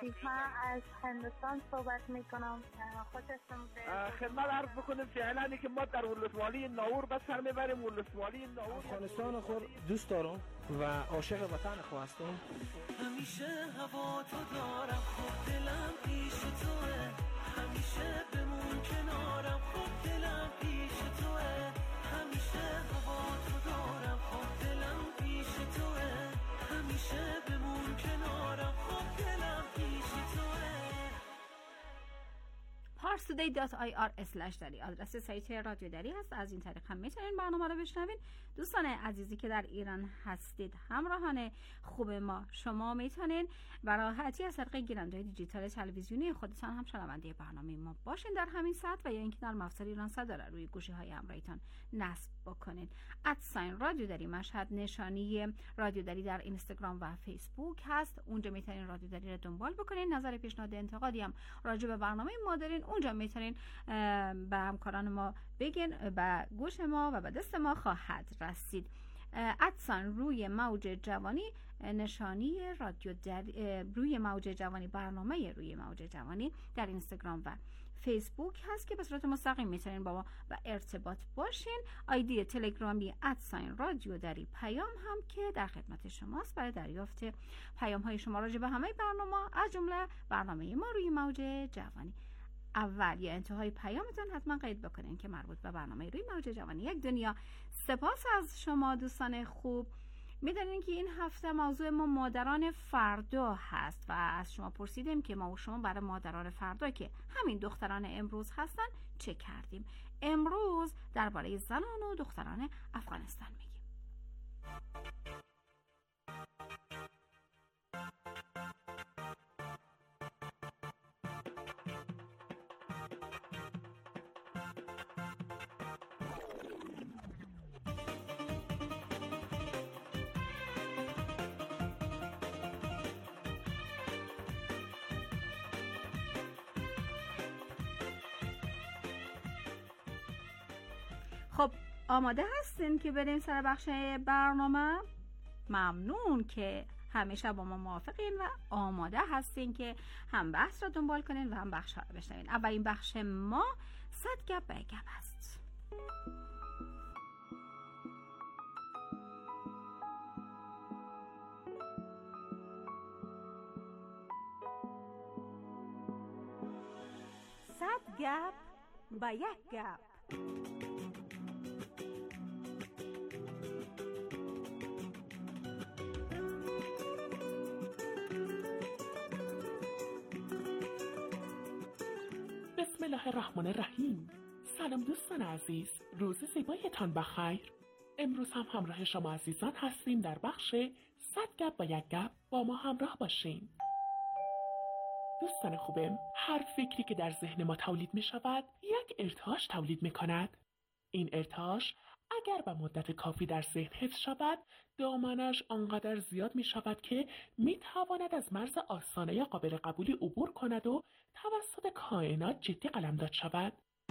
عزیز، من از هندوستان صحبت میکنم. خوشتون بیاد. خدمت عرض بکنیم فعلا که ما در ولسوالی ناور بس سر میبریم. ولسوالی ناور افغانستان خود دوست دارم و عاشق وطن خود هستم. همیشه هوا تو دارم، خود دلم پیش توه، همیشه بمون کنارم، خود دلم پیش توه، همیشه هوا تو دارم، خود دلم پیش توه، همیشه بمون کنارم، خود دلم پیش توه. parstoday.ir/dari آدرس سایت رادیو دری هست. از این طریق هم میتونین برنامه رو بشنوین. دوستان عزیزی که در ایران هستید، همراهان خوب ما، شما میتونین به راحتی از طریق گیرنده دیجیتال تلویزیونی خودتان هم شنونده برنامه ما باشین در همین ساعت، و یا اینکه در مفصل ایران صدا را روی گوشی های همراهیتان نصب بکنین. رادیو دری مشهد نشانی رادیو دری در اینستاگرام و فیسبوک هست. اونجا میتونین رادیو دری رو دنبال بکنین. نظر، پیشنهاد، انتقادی هم راجع به برنامه ما دارین، اونجا میتونین به همکاران ما بگین، به گوش ما و به دست ما خواهد رسید. روی موج جوانی نشانی رادیو روی موج جوانی، برنامه روی موج جوانی در اینستاگرام و فیسبوک هست که به صورت مستقیم میتونین با ما به ارتباط باشین. آیدی تلگرامی رادیو دری پیام هم که در خدمت شماست برای دریافت پیام های شما راجع به همه برنامه، از جمله برنامه ما روی موج جوانی. اول یا انتهای پیامتون حتما قید بکنین که مربوط به برنامه روی موج جوانی یک دنیا. سپاس از شما دوستان خوب. میدونین که این هفته موضوع ما مادران فردا هست و از شما پرسیدیم که ما و شما برای مادران فردا که همین دختران امروز هستن چه کردیم. امروز درباره زنان و دختران افغانستان میگیم. خب آماده هستین که بریم سر بخش برنامه؟ ممنون که همیشه با ما موافقین و آماده هستین که هم بحث را دنبال کنین و هم بخش ها را بشنوین. اولین بخش ما 100 گپ به گپ است. صد گپ با یک گپ. بسم الله الرحمن الرحیم. سلام دوستان عزیز، روز زیبایتان بخیر. امروز هم همراه شما عزیزان هستیم در بخش 100 گپ با یک گپ. با ما همراه باشین. دوستان خوبم، هر فکری که در ذهن ما تولید می شود یک ارتعاش تولید می کند. این ارتعاش اگر به مدت کافی در ذهن حفظ شود، دامنش آنقدر زیاد می شود که می تواند از مرز آستانه قابل قبولی عبور کند و توسط کائنات جدی قلمداد شود.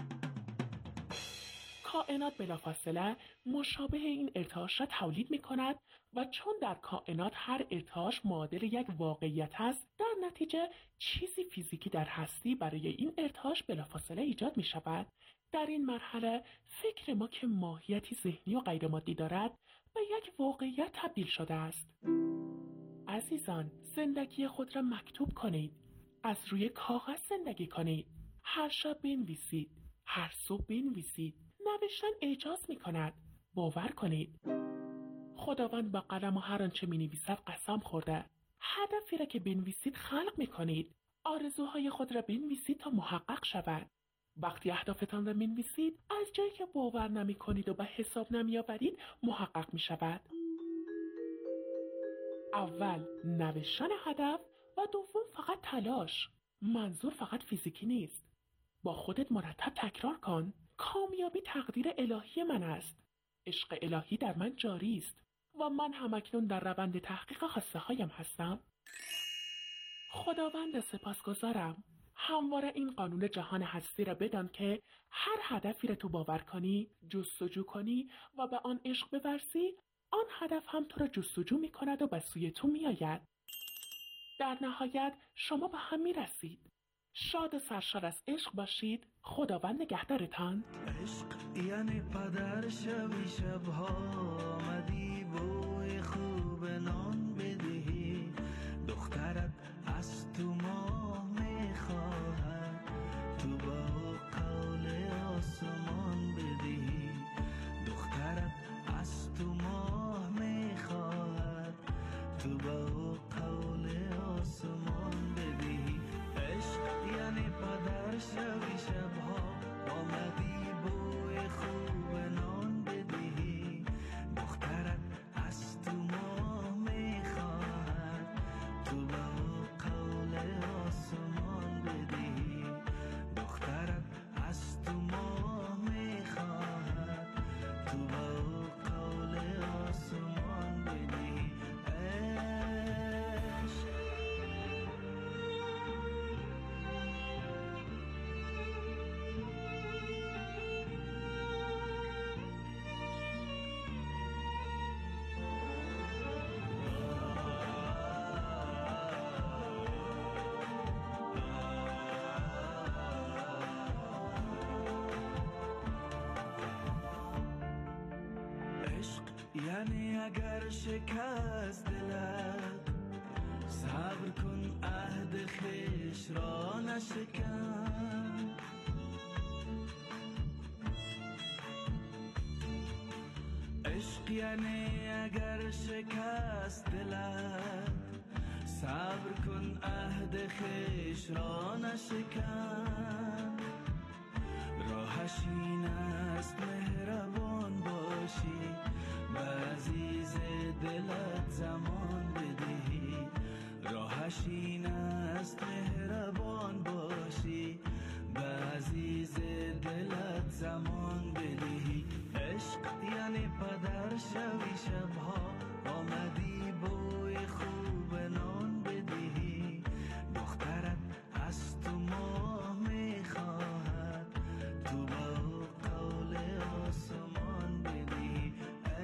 کائنات بلافاصله مشابه این ارتعاش را تولید می کند و چون در کائنات هر ارتعاش معادل یک واقعیت است، در نتیجه چیزی فیزیکی در هستی برای این ارتعاش بلافاصله ایجاد می شود. در این مرحله فکر ما که ماهیتی ذهنی و غیر مادی دارد به یک واقعیت تبدیل شده است. عزیزان، زندگی خود را مکتوب کنید. از روی کاغذ زندگی کنید. هر شب بنویسید. هر صبح بنویسید. نوشتن اعجاز می کند. باور کنید. خداوند با قلم و هر آنچه می نویسد قسم خورده. هدفی را که بنویسید خلق می کنید. آرزوهای خود را بنویسید تا محقق شود. وقتی اهدافتان را بنویسید، از جایی که باور نمی کنید و به حساب نمی آورید محقق می شود. اول نوشتن هدف و دوم فقط تلاش. منظور فقط فیزیکی نیست. با خودت مرتب تکرار کن. کامیابی تقدیر الهی من است. عشق الهی در من جاری است و من همکنون در روند تحقیق خواسته هایم هستم. خداوند سپاسگزارم. همواره این قانون جهان هستی را بدان که هر هدفی را تو باور کنی، جستجو کنی و به آن عشق بورزی، آن هدف هم تو را جستجو می کند و به سوی تو می آید. در نهایت شما به هم میرسید. شاد و سرشار از عشق باشید. خداوند نگهدارتان. عشق یعنی پدر شبی شبها آمدی بوی خوب نان بدهی، دخترت از تو ماه میخواهد تو با قول آسمان بدهی، دخترت از تو ماه میخواهد تو با قول آسمان بدهی. عشق یعنی پدر شبی شبها آمدی بوی خوب نان بدهی، دخترت از تو ماه میخواهد تو با قول آسمان بدهی، دخترت از تو ماه میخواهد تو با قول آسمان بدهی. یعنی اگر شکست دلت صبر کن عهد خویش را نشکن، عشق یعنی اگر شکست دلت صبر کن عهد خویش را نشکن، راهش این است مهربان باشی به عزیز دلت زمان بدهی، راهش این است مهربان باشی به عزیز دلت زمان بدهی. عشق یعنی پدر شبی شبها آمدی بوی خوب نان بدهی، دخترت از تو ماه میخواهد تو با قول آسمان بدهی.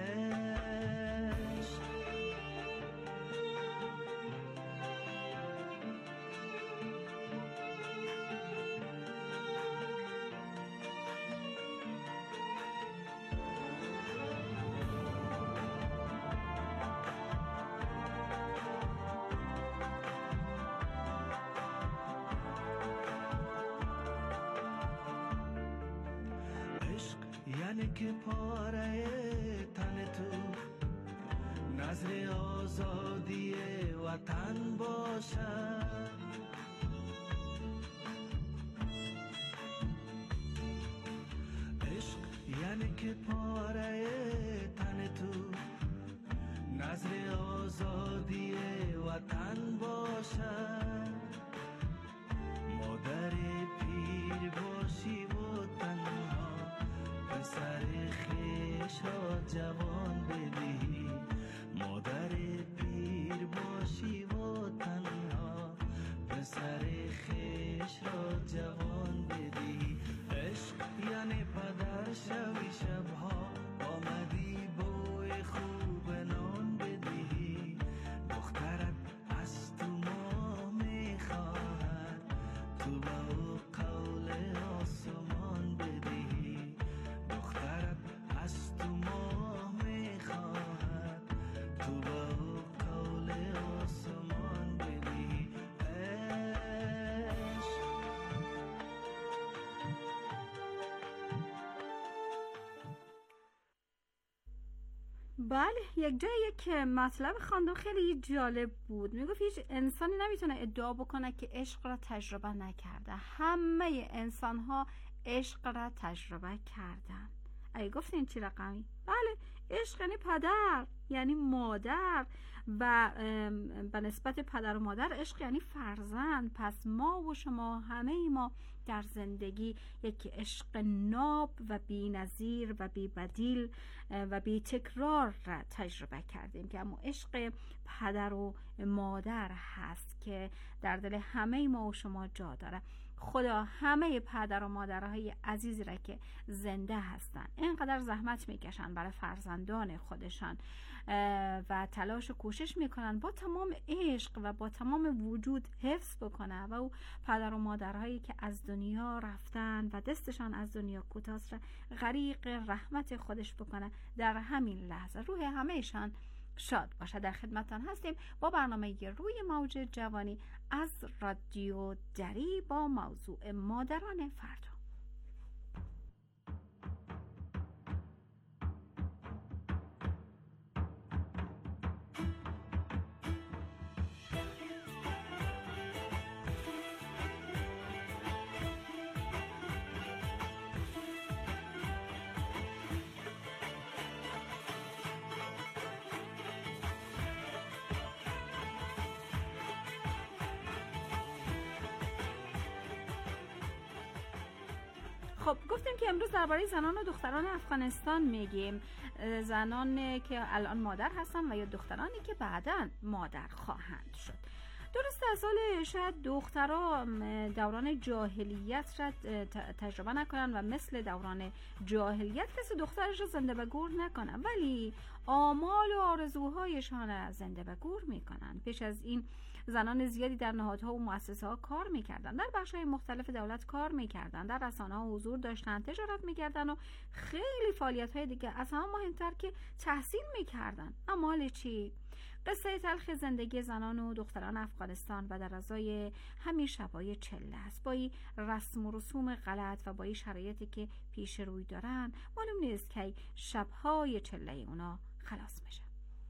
یعنی که پاره تن تو نظر آزادی وطن باشد، عشق یعنی که پاره تن تو نظر آزادی وطن باشد، مادر پیر باشی و تنها پسر خویش را جوان بدهی، مادر پیر باشی و تنها پسر خویش را جوان بدهی. عشق یعنی پدر شبی شبها آمدی بوی خوب نان بدهی، دخترت از تو ماه میخواهد تو با قول آسمان بدهی، دخترت از تو ماه میخواهد تو با قول آسمان بدهی. بله، یک جای یک مطلب خواندم خیلی جالب بود. میگفت هیچ انسانی نمیتونه ادعا بکنه که عشق را تجربه نکرده. همه انسان ها عشق را تجربه کردن. اگه گفتین چی رقمی؟ بله، عشق یعنی پدر، یعنی مادر، و به نسبت پدر و مادر عشق یعنی فرزند. پس ما و شما، همه ما در زندگی یک عشق ناب و بی نظیر و بی بدیل و بی تکرار را تجربه کردیم که اما عشق پدر و مادر هست که در دل همه ما و شما جا داره. خدا همه پدر و مادرهای عزیزی را که زنده هستن اینقدر زحمت میکشن برای فرزندان خودشان و تلاش و کوشش میکنن با تمام عشق و با تمام وجود حفظ بکنه و او پدر و مادرهایی که از دنیا رفتن و دستشان از دنیا کوتاست را غریق رحمت خودش بکنه، در همین لحظه روح همهشان شاد باشه. در خدمتتان هستیم با برنامه روی موج جوانی از رادیو دری با موضوع مادران فردا. خب گفتیم که امروز درباره زنان و دختران افغانستان میگیم، زنان که الان مادر هستن و یا دخترانی که بعداً مادر خواهند شد. درسته از سال شاید دخترها دوران جاهلیت را تجربه نکنن و مثل دوران جاهلیت کسی دخترش رو زنده به گور نکنه، ولی آمال و آرزوهایشان را زنده به گور میکنن. پیش از این زنان زیادی در نهادها و مؤسسه ها کار میکردن، در بخش‌های مختلف دولت کار میکردن، در رسانه‌ها حضور داشتن، تجارت میکردن و خیلی فعالیت‌های دیگه. از همه مهمتر که تحصیل میکردن. اما حالا چی؟ قصه تلخ زندگی زنان و دختران افغانستان و در ازای همین شبای چله است. با این رسم و رسوم غلط و با این شرایطی که پیش روی دارن معلوم نیست که شبهای چله اونا خلاص میشه.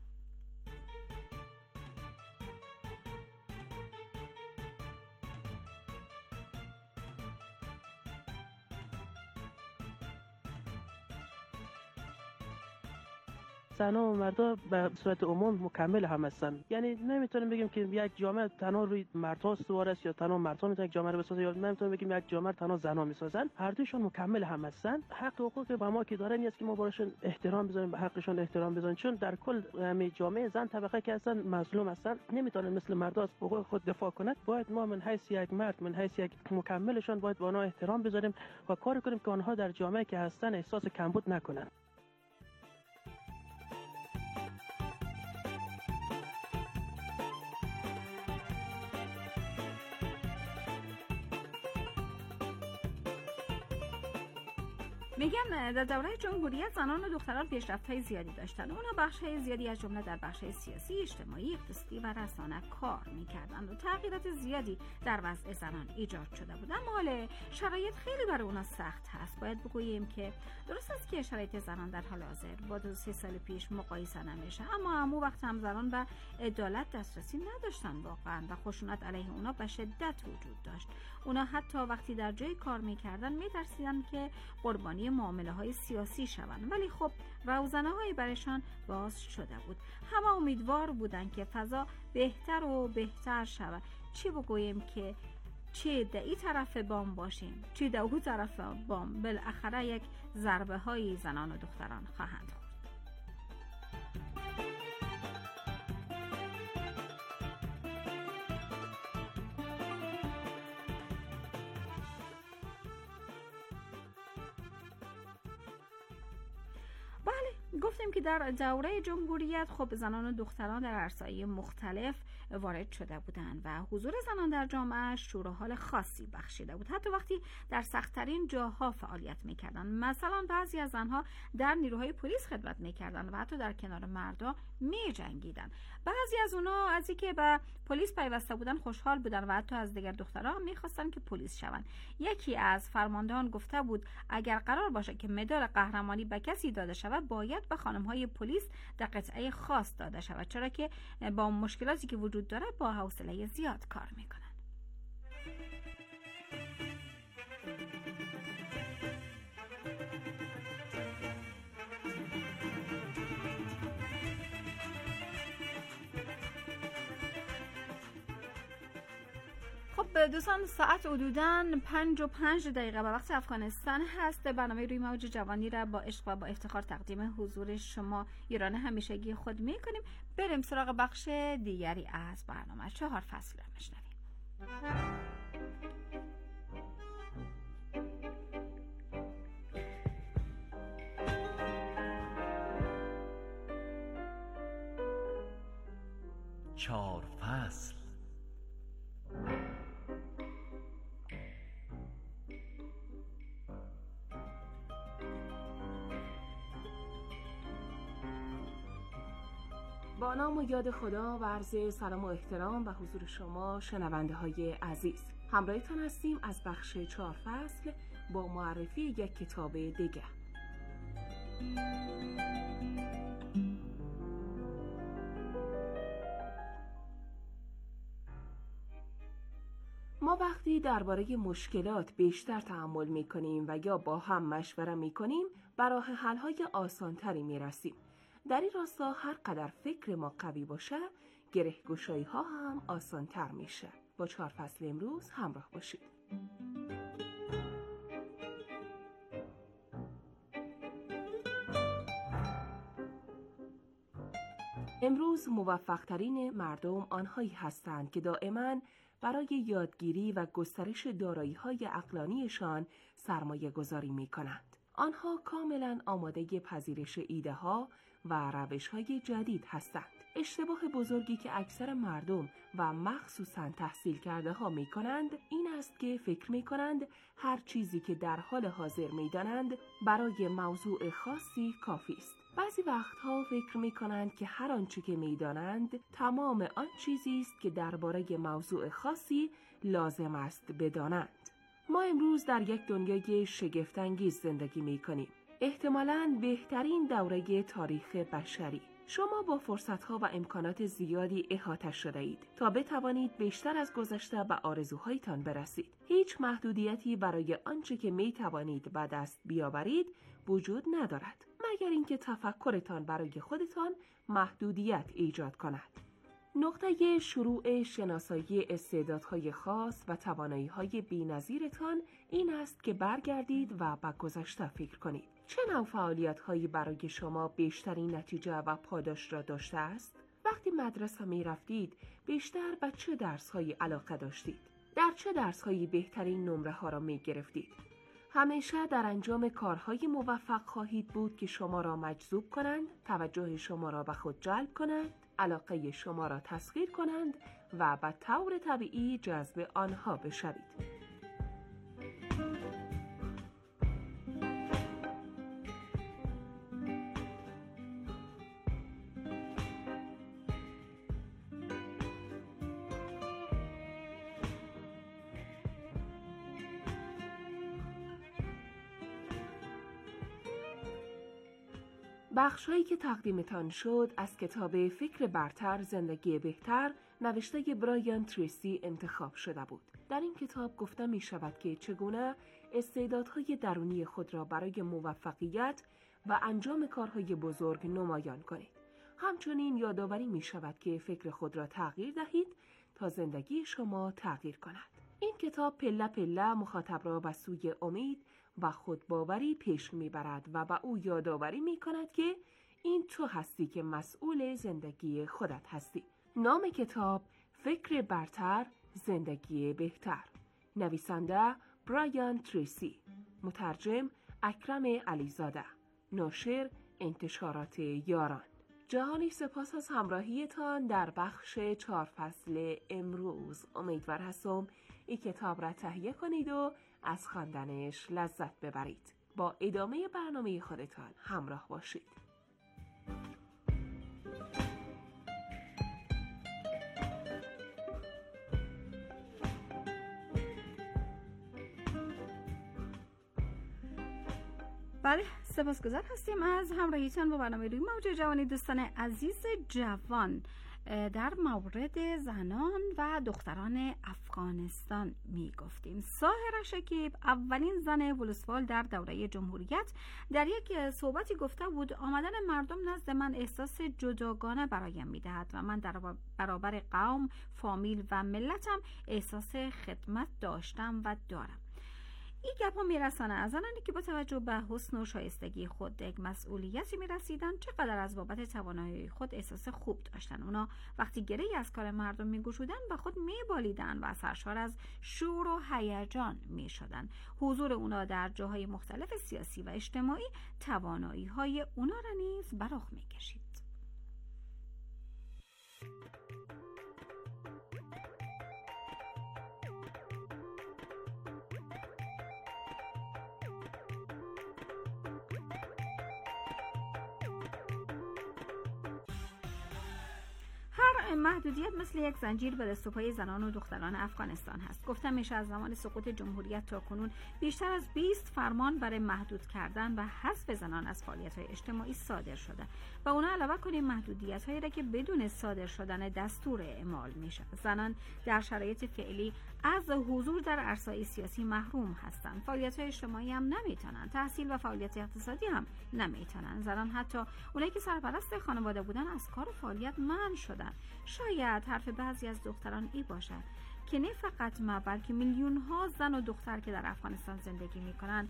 زنها و مردا به صورت عموم مکمل هم هستن. یعنی نمیتونیم بگیم که یک جامعه تنها روی مردها استوار است یا تنها مردها میتونن یک جامعه رو بسازن، یا نمیتونیم بگیم یک جامعه تنها زنها میسازن. هر دوشون مکمل هم هستن. حق و حقوق با ما که دارن است که ما براشون احترام بذاریم، به حقشون احترام بذاریم، چون در کل همه جامعه زن طبقه که هستن مظلوم هستن، نمیتونن مثل مردا از حقوق خود دفاع کنند. باید ما من حیث یک مرد، من حیث یک مکملشون باید با آنها احترام بذاریم و کار کنیم که آنها در جامعه که هستن احساس کمبود نکنن. میگن در دوره جمهوریت زنان و دختران پیشرفت‌های زیادی داشتن. اونا بخش‌های زیادی از جمله در بخش‌های سیاسی، اجتماعی، اقتصادی و رسانه کار می‌کردند و تغییرات زیادی در وضع زنان ایجاد شده بود. اما حال شرایط خیلی برای اونا سخت هست. باید بگوییم که درست است که شرایط زنان در حال حاضر با 2-3 سال پیش مقایسه نمیشه، اما همون وقت هم زنان به عدالت دسترسی نداشتن واقعا و خشونت علیه اونا به شدت وجود داشت. اونا حتی وقتی در جای کار می‌کردن می‌ترسیدن که قربانی معامله‌های سیاسی شوند، ولی خب روزنه‌هایی برایشان باز شده بود. همه امیدوار بودند که فضا بهتر و بهتر شود. چی بگوییم که چه در این طرف بام باشیم چه در اون طرف بام، بالاخره یک ضربه های زنان و دختران خواهند خورد. گفتیم که در دوره جمهوریت خب زنان و دختران در عرصه‌های مختلف وارد شده بودند و حضور زنان در جامعه شور و حال خاصی بخشیده بود. حتی وقتی در سخت‌ترین جاها فعالیت می‌کردند. مثلا بعضی از زنها در نیروهای پلیس خدمت می‌کردند و حتی در کنار مردا می‌جنگیدند. بعضی از اونها از اینکه به پلیس پیوسته بودن خوشحال بودند و حتی از دیگر دخترها هم می‌خواستند که پلیس شوند. یکی از فرماندهان گفته بود اگر قرار باشه که مدال قهرمانی به کسی داده شود باید به خانم‌های پلیس در قطعه خاص داده شود، چرا که با مشکلاتی که وجود داره با حوصله زیاد کار میکنن. خب دوستان ساعت حدوداً 5:05 به وقت افغانستان هست. برنامه روی موج جوانی را با عشق و با افتخار تقدیم حضور شما ایران همیشگی خود میکنیم. بریم سراغ بخش دیگری از برنامه. 4 فصل را میشنویم. چار فصل. با نام و یاد خدا و عرض سلام و احترام و حضور شما شنونده های عزیز، همراهتان هستیم از بخش 4 فصل با معرفی یک کتاب دیگر. ما وقتی درباره مشکلات بیشتر تأمل می‌کنیم و یا با هم مشوره می‌کنیم، به راه حل‌های آسان‌تری می‌رسیم. در این راستا هر قدر فکر ما قوی باشه، گره‌گشایی‌ها هم آسان‌تر میشه. با 4 فصل امروز همراه باشید. امروز موفق‌ترین مردم آنهایی هستند که دائما برای یادگیری و گسترش دارایی‌های عقلانیشان سرمایه گذاری می‌کنند. آنها کاملا آماده پذیرش ایده‌ها و روش‌های جدید هستند. اشتباه بزرگی که اکثر مردم و مخصوصاً تحصیل کرده ها می کنند این است که فکر می کنند هر چیزی که در حال حاضر می دانند برای موضوع خاصی کافی است. بعضی وقتها فکر می کنند که هر آنچه که می دانند تمام آن چیزی است که درباره موضوع خاصی لازم است بدانند. ما امروز در یک دنیای شگفت‌انگیز زندگی می کنیم. احتمالاً بهترین دوره تاریخ بشری. شما با فرصت‌ها و امکانات زیادی احاطه شده اید تا بتوانید بیشتر از گذشته به آرزوهایتان برسید. هیچ محدودیتی برای آنچه که می توانید به دست بیاورید وجود ندارد، مگر اینکه تفکرتان برای خودتان محدودیت ایجاد کند. نقطه شروع شناسایی استعدادهای خاص و توانایی‌های بی‌نظیرتان این است که برگردید و به گذشته فکر کنید. چه نوع فعالیت‌هایی برای شما بیشترین نتیجه و پاداش را داشته است؟ وقتی مدرسه می رفتید بیشتر به چه درس‌هایی علاقه داشتید؟ در چه درس‌هایی بهترین نمره‌ها را می گرفتید؟ همیشه در انجام کارهای موفق خواهید بود که شما را مجذوب کنند، توجه شما را به خود جلب کنند، علاقه شما را تسخیر کنند و به طور طبیعی جذب آنها بشوید. بخش‌هایی که تقدیمتان شد از کتاب فکر برتر زندگی بهتر نوشته برایان تریسی انتخاب شده بود. در این کتاب گفته می شود که چگونه استعدادهای درونی خود را برای موفقیت و انجام کارهای بزرگ نمایان کنید. همچنین یادآوری می شود که فکر خود را تغییر دهید تا زندگی شما تغییر کند. این کتاب پله پله مخاطب را به سوی امید و خودباوری پیش میبرد و به او یادآوری میکند که این تو هستی که مسئول زندگی خودت هستی. نام کتاب فکر برتر زندگی بهتر. نویسنده برایان تریسی. مترجم اکرم علیزاده. ناشر انتشارات یاران. جهانی سپاس از همراهیتان در بخش 4 فصل امروز. امیدوار هستم این کتاب را تهیه کنید و از خواندنش لذت ببرید. با ادامه برنامه خودتان همراه باشید. بله، سپاسگزار هستیم از همراهیتان با برنامه روی موج جوانی. دوستان عزیز جوان، در مورد زنان و دختران افغانستان می گفتیم. ساهره شکیب، اولین زن ولسوال در دوره جمهوریت، در یک صحبتی گفته بود آمدن مردم نزد من احساس جداگانه برایم می دهد و من در برابر قوم، فامیل و ملتم احساس خدمت داشتم و دارم. این گپا میرسانه از آنانی که با توجه به حسن و شایستگی خود یک مسئولیتی میرسیدن چقدر از بابت توانایی خود احساس خوب داشتن. اونا وقتی گره‌ای از کار مردم میگشودن و خود میبالیدن و سرشار از شور و هیجان میشدن. حضور اونا در جاهای مختلف سیاسی و اجتماعی توانایی های اونا را نیز برآورد میکشید. هر محدودیت مثل یک زنجیر به دست و پای زنان و دختران افغانستان هست. گفتم میشه از زمان سقوط جمهوریت تا کنون بیشتر از 20 فرمان برای محدود کردن و حذف زنان از فعالیت‌های اجتماعی صادر شده و اونا علاوه کنیم محدودیت‌هایی را که بدون صادر شدن دستور اعمال میشه. زنان در شرایط فعلی از حضور در عرصه‌های سیاسی محروم هستند. فعالیت‌های اجتماعی هم نمیتونن، تحصیل و فعالیت اقتصادی هم نمیتونن. زنان حتی اونایی که سرپرست خانواده بودن از کار و فعالیت منع شدن. شاید حرف بعضی از دختران ای باشه که نه فقط ما بلکه میلیون ها زن و دختر که در افغانستان زندگی میکنن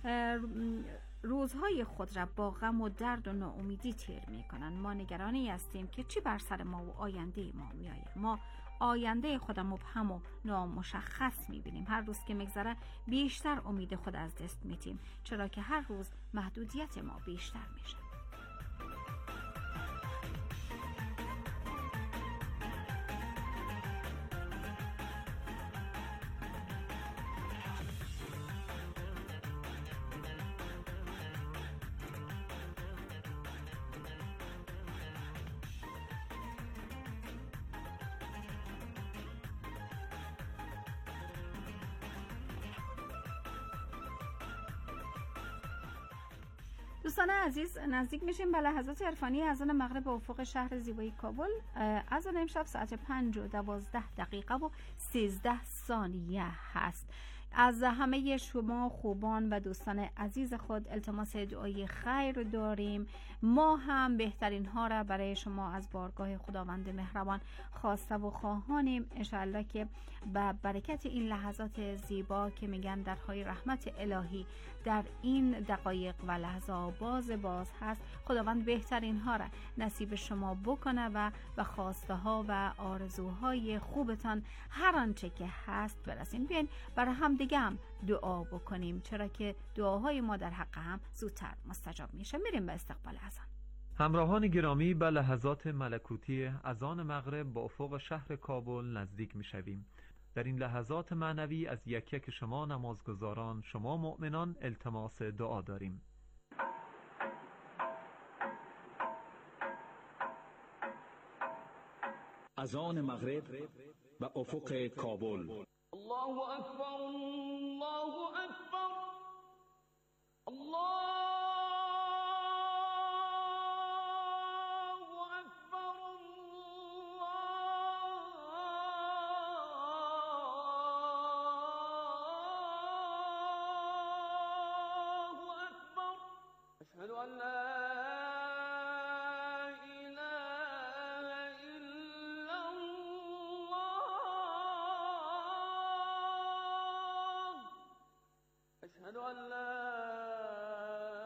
روزهای خود را با غم و درد و ناامیدی تیر میکنن. ما نگرانی هستیم که چی بر سر ما و آینده ما میآید. ما آینده خود مبهم و نامشخص میبینیم. هر روز که میگذره بیشتر امید خود از دست میدیم، چرا که هر روز محدودیت ما بیشتر میشه. دوستان عزیز، نزدیک میشیم به لحظات عرفانی اذان مغرب به افق شهر زیبای کابل. اذان امشب ساعت 5:12 و 13 ثانیه هست. از همه شما خوبان و دوستان عزیز خود التماس دعای خیر داریم. ما هم بهترین ها را برای شما از بارگاه خداوند مهربان خواسته و خواهانیم. انشاءالله که با برکت این لحظات زیبا که میگن درهای رحمت الهی در این دقایق و لحظه باز هست، خداوند بهترین ها را نصیب شما بکنه و به خواسته ها و آرزوهای خوبتان هر آنچه که هست برسین. بیاین برای هم دیگه هم دعا بکنیم، چرا که دعاهای ما در حق هم زودتر مستجاب میشه. میریم به استقبال اذان. همراهان گرامی، به لحظات ملکوتی اذان مغرب با افق شهر کابل نزدیک میشویم. در این لحظات معنوی از یک یک شما نمازگزاران، شما مؤمنان التماس دعا داریم. اذان مغرب به افق کابل. الله اکبر، الله اکبر، الله أشهد أن لا إله إلا الله، أشهد أن لا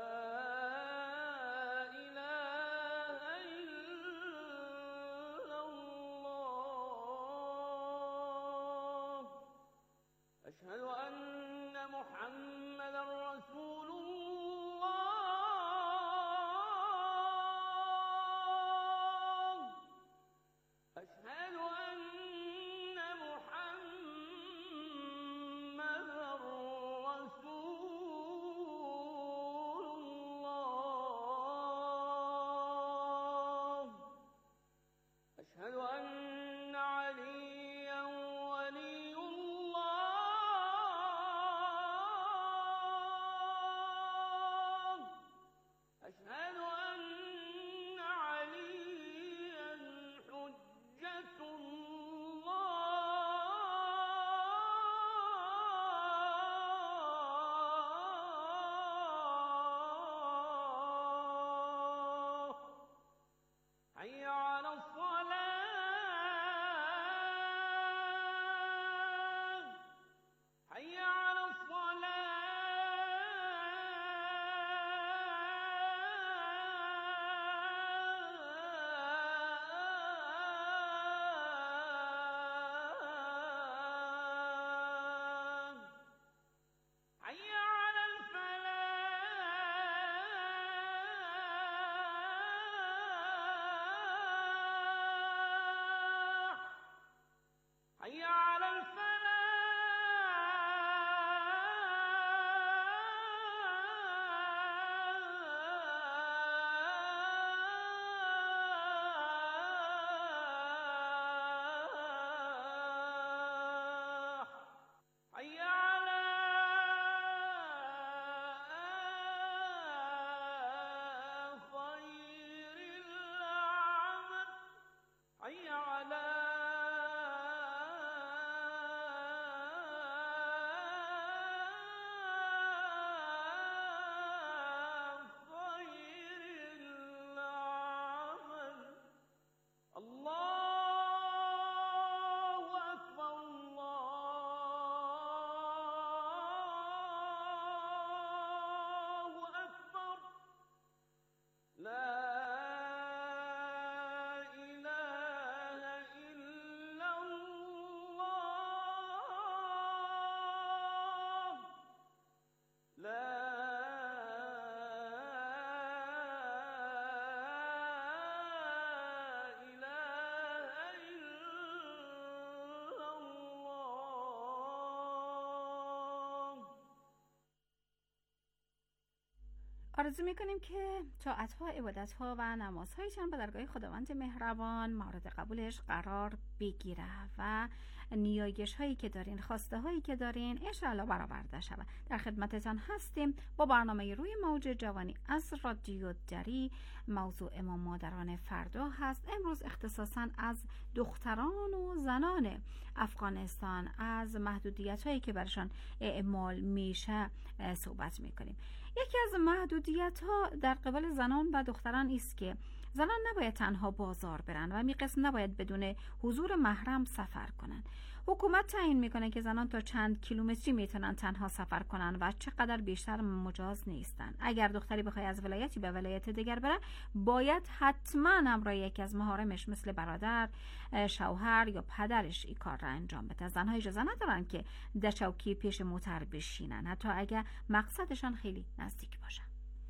آرزو میکنیم که طاعت‌ها، عبادت‌ها و نمازهایشان به درگاه خداوند مهربان مورد قبولش قرار بگیره و نیایش هایی که دارین، خواسته هایی که دارین انشاءالله برآورده شود. در خدمتتان هستیم با برنامه روی موج جوانی از رادیو دری. موضوع امام مادران فردا هست. امروز اختصاصاً از دختران و زنان افغانستان، از محدودیت هایی که برشان اعمال میشه صحبت میکنیم. یکی از محدودیت ها در قبال زنان و دختران است که زنان نباید تنها بازار برن و میقصد نباید بدون حضور محرم سفر کنن. حکومت تعیین میکنه که زنان تا چند کیلومتری میتونن تنها سفر کنن و چقدر بیشتر مجاز نیستن. اگر دختری بخواد از ولایتی به ولایت دیگر بره، باید حتما همراه یکی از محارمش مثل برادر، شوهر یا پدرش این کار را انجام بده. زنها اجازه ندارن که در چوکی پیش موتر بشینن، حتی اگر مقصدشان خیلی نزدیک باشه.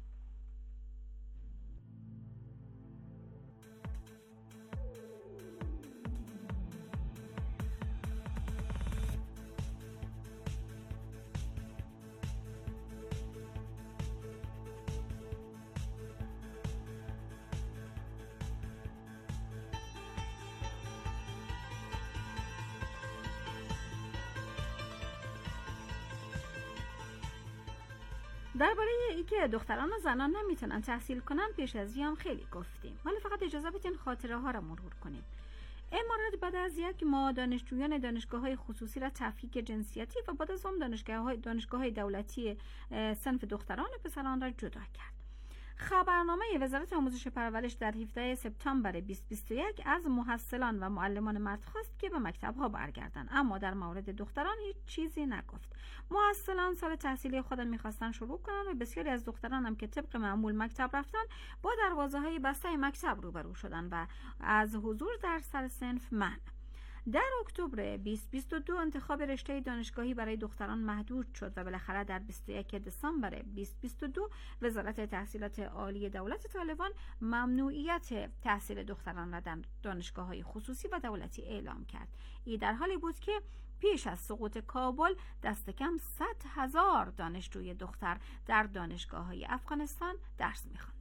درباره اینکه دختران و زنان نمیتونن تحصیل کنن پیش از این هم خیلی گفتیم، ولی فقط اجازه بدین خاطره ها را مرور کنیم. امارات بعد از یک ماه دانشجویان دانشگاه‌های خصوصی را تفکیک جنسیتی و بعد از هم دانشگاه‌های دولتی صنف دختران و پسران را جدا کرد. خبرنامه وزارت آموزش و پرورش در 17 سپتامبر 2021 از محصلان و معلمان مرد خواست که به مکتب‌ها برگردند، اما در مورد دختران هیچ چیزی نگفت. محصلان سال تحصیلی خودن می‌خواستن شروع کنن و بسیاری از دختران هم که طبق معمول مکتب رفتن با دروازه‌های بسته مکتب روبرو شدن و از حضور در سر صنف منع. در اکتبر 2022 انتخاب رشته دانشگاهی برای دختران محدود شد و بالاخره در 21 دسامبر 2022 وزارت تحصیلات عالی دولت طالبان ممنوعیت تحصیل دختران را در دانشگاه‌های خصوصی و دولتی اعلام کرد. این در حالی بود که پیش از سقوط کابل دست کم 100,000 دانشجوی دختر در دانشگاه‌های افغانستان درس می‌خواندند.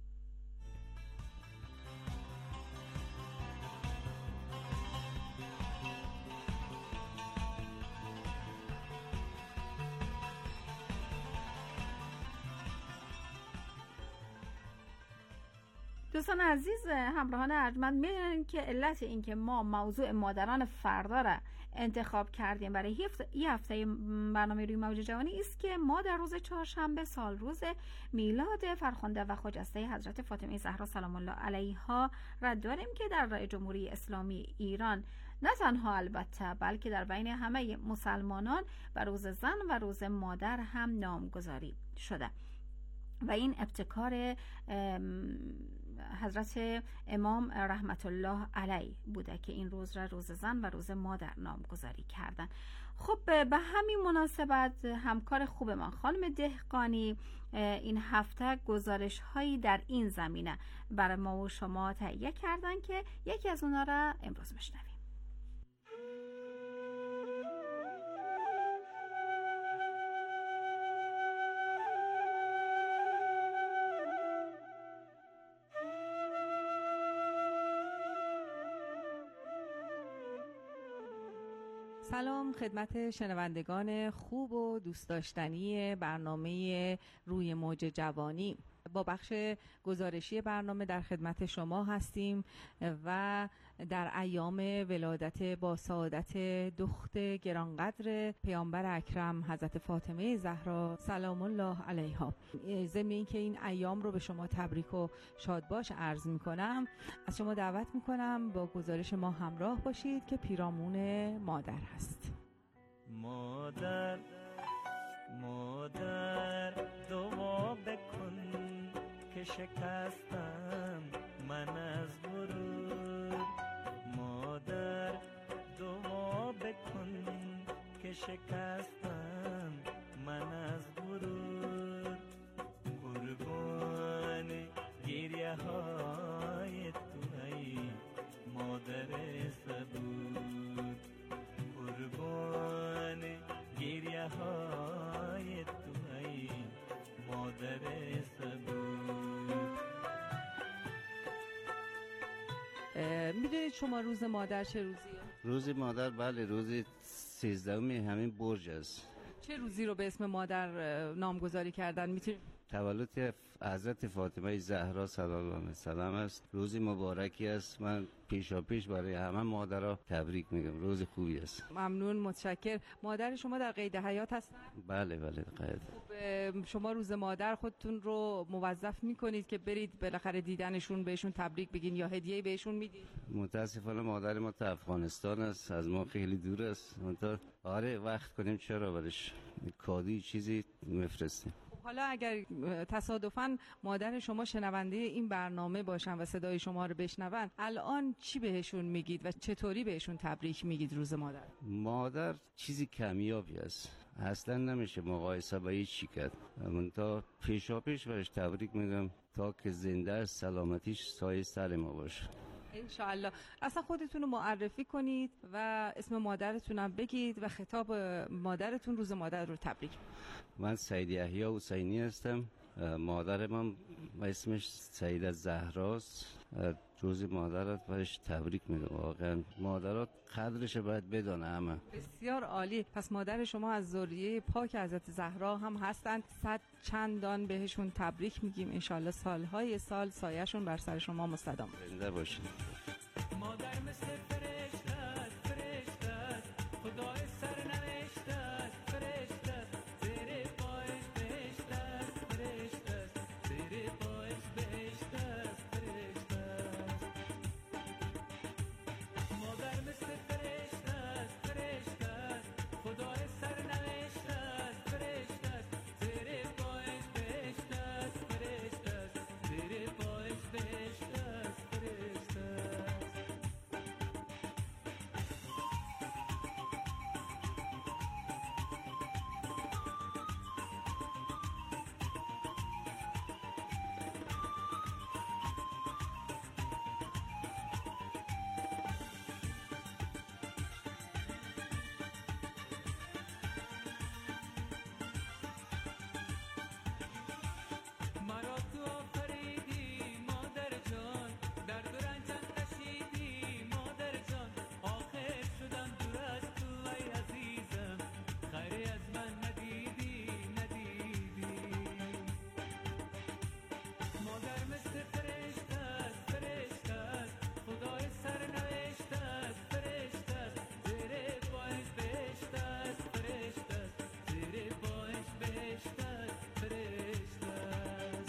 دوستان عزیز، همراهان ارجمند، می‌دونید که علت این که ما موضوع مادران فردا را انتخاب کردیم برای این هفته برنامه روی موج جوانی است که ما در روز چهارشنبه سال روز میلاد فرخنده و خجسته حضرت فاطمه زهرا سلام الله علیها را داریم که در جمهوری اسلامی ایران نه تنها البته بلکه در بین همه مسلمانان و روز زن و روز مادر هم نامگذاری شده و این ابتکار حضرت امام رحمت الله علیه بوده که این روز را روز زن و روز مادر نامگذاری کردن. خب به همین مناسبت همکار خوب من خانم دهقانی این هفته گزارش هایی در این زمینه برای ما و شما تهیه کردن که یکی از اونا را امروز میشنویم. سلام خدمت شنوندگان خوب و دوست داشتنی برنامه روی موج جوانی. با بخش گزارشی برنامه در خدمت شما هستیم و در ایام ولادت با سعادت دخت گرانقدر پیامبر اکرم حضرت فاطمه زهرا سلام الله علیها، ضمن اینکه این ایام رو به شما تبریک و شادباش عرض میکنم، از شما دعوت میکنم با گزارش ما همراه باشید که پیرامون مادر هست. مادر دعا بکن که شکستم من از غرور. مادر دعا بکن که شکستم من از غرور. قربان گریه های تو ای مادر صبور. قربان گریه های تو ای مادر صبور. میدونید شما روز مادر چه روزیه؟ روز مادر بله، روز 13 همین برج است. چه روزی رو به اسم مادر نامگذاری کردن؟ میتونید تولد حضرت فاطمه زهرا سلام الله سلام است. روزی مبارکی است. من پیشاپیش برای همه مادرها تبریک میگم. روز خوبی است. ممنون، متشکر. مادر شما در قید حیات هستن؟ بله بله قید. خب شما روز مادر خودتون رو موظف میکنید که برید بالاخره دیدنشون، بهشون تبریک بگین یا هدیه بهشون میدید؟ متاسفانه مادر ما تو افغانستان است، از ما خیلی دور است. منتها آره وقت کنیم چرا برش کادوی چیزی میفرستیم. حالا اگر تصادفاً مادر شما شنونده این برنامه باشن و صدای شما رو بشنون، الان چی بهشون میگید و چطوری بهشون تبریک میگید روز مادر؟ مادر چیزی کمیابی است، اصلا نمیشه مقایسه با هیچ چی کرد. من تا پیشاپیش برش تبریک میگم تا که زنده است، سلامتیش سایه سر ما باشه. انشاءالله. اصلا خودتون رو معرفی کنید و اسم مادرتون هم بگید و خطاب مادرتون روز مادر رو تبریک. من سید یحیی حسینی هستم. مادر من اسمش سیده زهراست. روز مادرت برش تبریک میگم. واقعا مادرات قدرش باید بدانه همه. بسیار عالی. پس مادر شما از ذریه پاک حضرت زهرا هم هستند. 100 چندان بهشون تبریک میگیم. انشالله سالهای سال سایه‌شون بر سر شما مستدام. زنده باشین. مادر مثل فرشته است، فرشته است، خدای سرنوشت است، فرشته است، زیر پایش بهشت است، فرشته است، زیر پایش بهشت است، فرشته است. مادر مثل فرشته است، فرشته است، خدای سرنوشت است، فرشته است، زیر پایش بهشت است، فرشته است، زیر پایش بهشت است، فرشته است. مرا تو آفریدی مادر جان، درد و رنجم کشیدی مادر جان، آخر شدم دور از تو ای عزیزم، خیری از من ندیدی ندیدی. مادر مثل فرشته است، فرشته است، خدای سرنوشت است، فرشته است، زیر پایش بهشت است، فرشته است، زیر پایش بهشت است، فرشته است.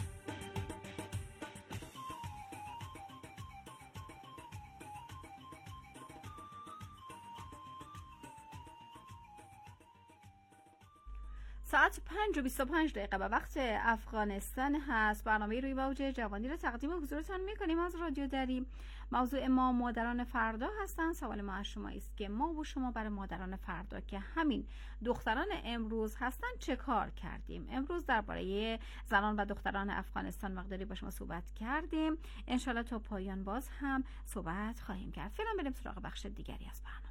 ساعت 5:25 به وقت افغانستان هست. برنامه روی موج جوانی رو تقدیم حضورتان میکنیم از رادیو دری. موضوع ما مادران فردا هستند. سوال ما از شما است که ما و شما برای مادران فردا که همین دختران امروز هستند چه کار کردیم؟ امروز درباره زنان و دختران افغانستان مقداری با شما صحبت کردیم. انشالله تا پایان باز هم صحبت خواهیم کرد. فعلا بریم سراغ بخش دیگری از برنامه.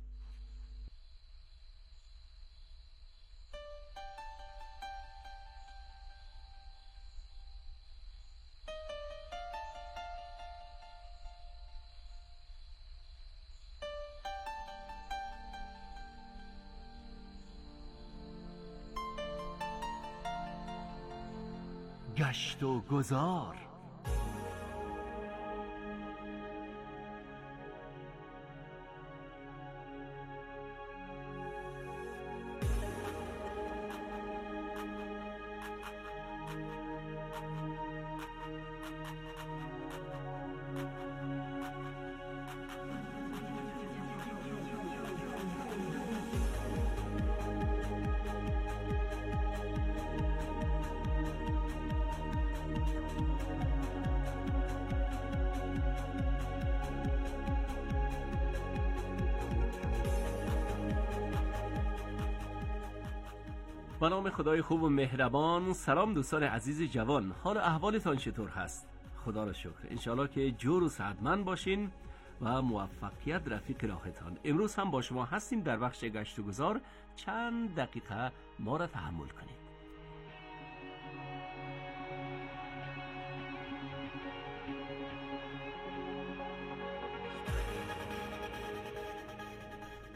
گشت و گذار. به نام خدای خوب و مهربان. سلام دوستان عزیز جوان، حال احوالتان چطور هست؟ خدا را شکر، انشالله که جور و سعادتمند باشین و موفقیت رفیق راهتان. امروز هم با شما هستیم در بخش گشت و گذار. چند دقیقه ما را تحمل کنید.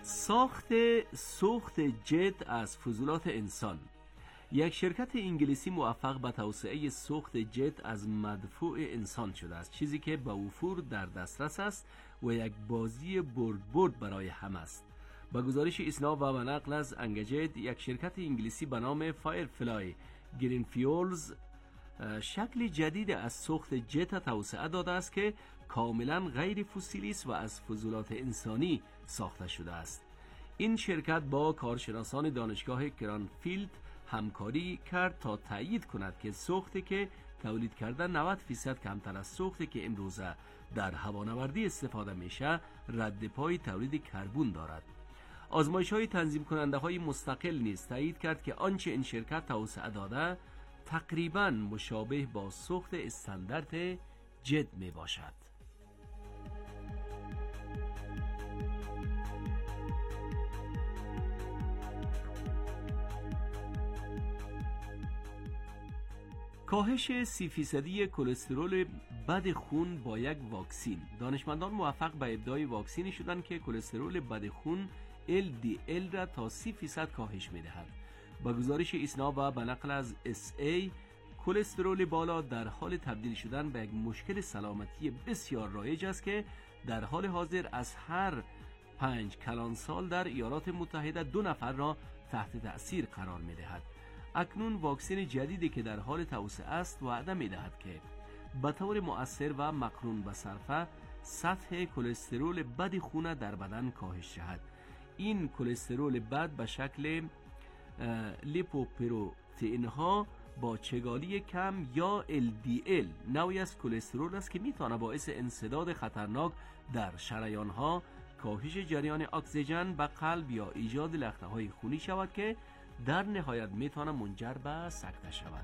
سوخت جت از فضولات انسان. یک شرکت انگلیسی موفق به توسعه سوخت جت از مدفوع انسان شده است، چیزی که به وفور در دسترس است و یک بازی برد برای همه است. با گزارش ایسنا و به نقل از انگجت، یک شرکت انگلیسی به نام فایرفلای گرین فیولز شکل جدید از سوخت جت توسعه داده است که کاملا غیر فسیلی است و از فضولات انسانی ساخته شده است. این شرکت با کارشناسان دانشگاه کرانفیلد همکاری کرد تا تأیید کند که سوختی که تولید کرده 90% کمتر از سوختی که امروزه در هوانوردی استفاده میشه رد پای تولید کربن دارد. آزمایش‌های تنظیم کننده های مستقل نیز تأیید کرد که آنچه این شرکت توسعه داده تقریباً مشابه با سوخت استاندارد جت می باشد. کاهش 30% کلسترول بد خون با یک واکسین. دانشمندان موفق به ابداع واکسینی شدند که کلسترول بد خون LDL را تا 30% کاهش می‌دهد. با گزارش ایسنا و به نقل از SA، کلسترول بالا در حال تبدیل شدن به یک مشکل سلامتی بسیار رایج است که در حال حاضر از هر 5 کلانسال در ایالات متحده 2 نفر را تحت تأثیر قرار می‌دهد. اکنون واکسن جدیدی که در حال توسعه است وعده می‌دهد که به طور مؤثر و مقرون به صرفه سطح کلسترول بد خون در بدن کاهش دهد. این کلسترول بد به شکل لیپوپروتئین ها با چگالی کم یا LDL نوعی از کلسترول است که میتونه باعث انسداد خطرناک در شریان ها، کاهش جریان اکسیژن به قلب یا ایجاد لخته های خونی شود که در نهایت میتونه منجر به سکته شود.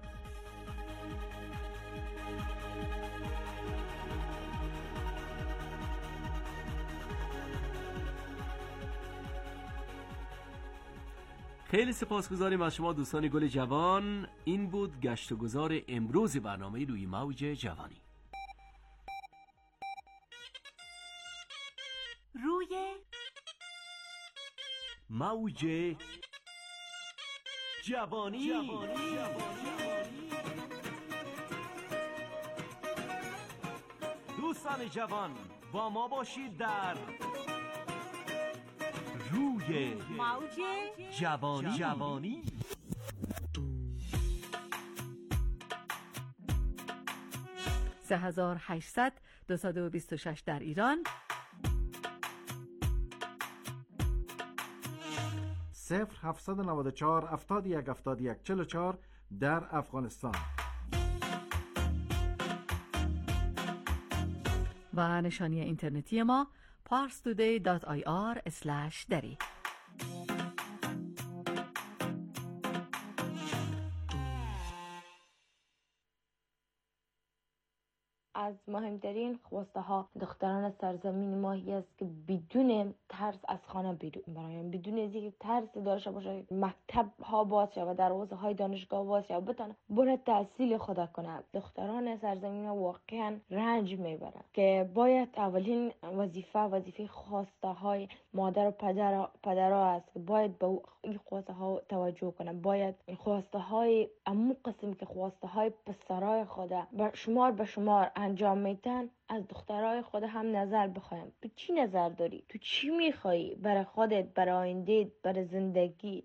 خیلی سپاسگزاریم از شما دوستان گل جوان. این بود گشت و گذار امروز برنامه روی موج جوانی. روی موج جوانی. دوستان جوان با ما باشید در روی موج جوانی. 3800 226 در ایران، 0794 71 71 44 در افغانستان و نشانی اینترنتی ما parstoday.ir/dari. از مهمترین خواسته ها دختران سرزمین ما است که بدون ترس از خانه بیرون برایم، بدون از اینکه ترس داشته باشه مکتب ها باز شود و دروازه های دانشگاه باز شود بتونه بره تحصیل خود کنه. دختران سرزمین ما واقعا رنج میبرند که باید اولین وظیفه خواسته های مادر و پدرها است که باید به این خواسته ها توجه کنه. باید خواسته های عمو قسم که خواسته های پسرای خود شمار به شمار انجام میتن از دخترای خود هم نظر بخوایم. تو چی نظر داری؟ تو چی میخوایی برای خودت، برای آیندهت، برای زندگیت؟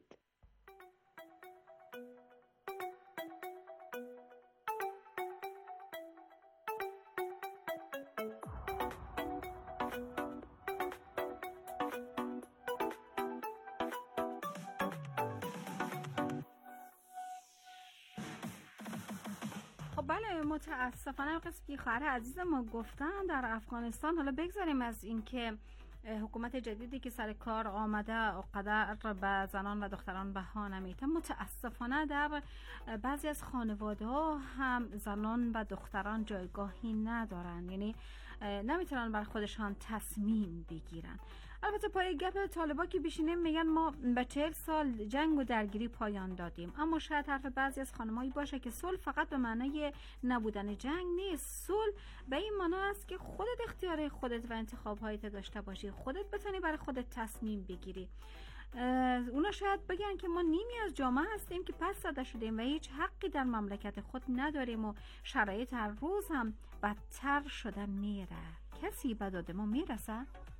بله، متاسفانه قسمی خواهر عزیز ما گفتن در افغانستان. حالا بگذاریم از اینکه حکومت جدیدی که سر کار آمده قدر به زنان و دختران بها نمیده، متاسفانه در بعضی از خانواده ها هم زنان و دختران جایگاهی ندارن، یعنی نمیتونن بر خودشان تصمیم بگیرن. البته پای گپ طالبا که بشینیم میگن ما به 40 سال جنگ و درگیری پایان دادیم، اما شاید حرف بعضی از خانمایی باشه که صلح فقط به معنای نبودن جنگ نیست. صلح به این معنی است که خودت اختیار خودت و انتخاب‌هایت داشته باشی، خودت بتونی برای خودت تصمیم بگیری. اونا شاید بگن که ما نیمی از جامعه هستیم که پس زده شدیم و هیچ حقی در مملکت خود نداریم و شرایط هر روز هم بدتر شده میره. کسی به داد ما میرسه؟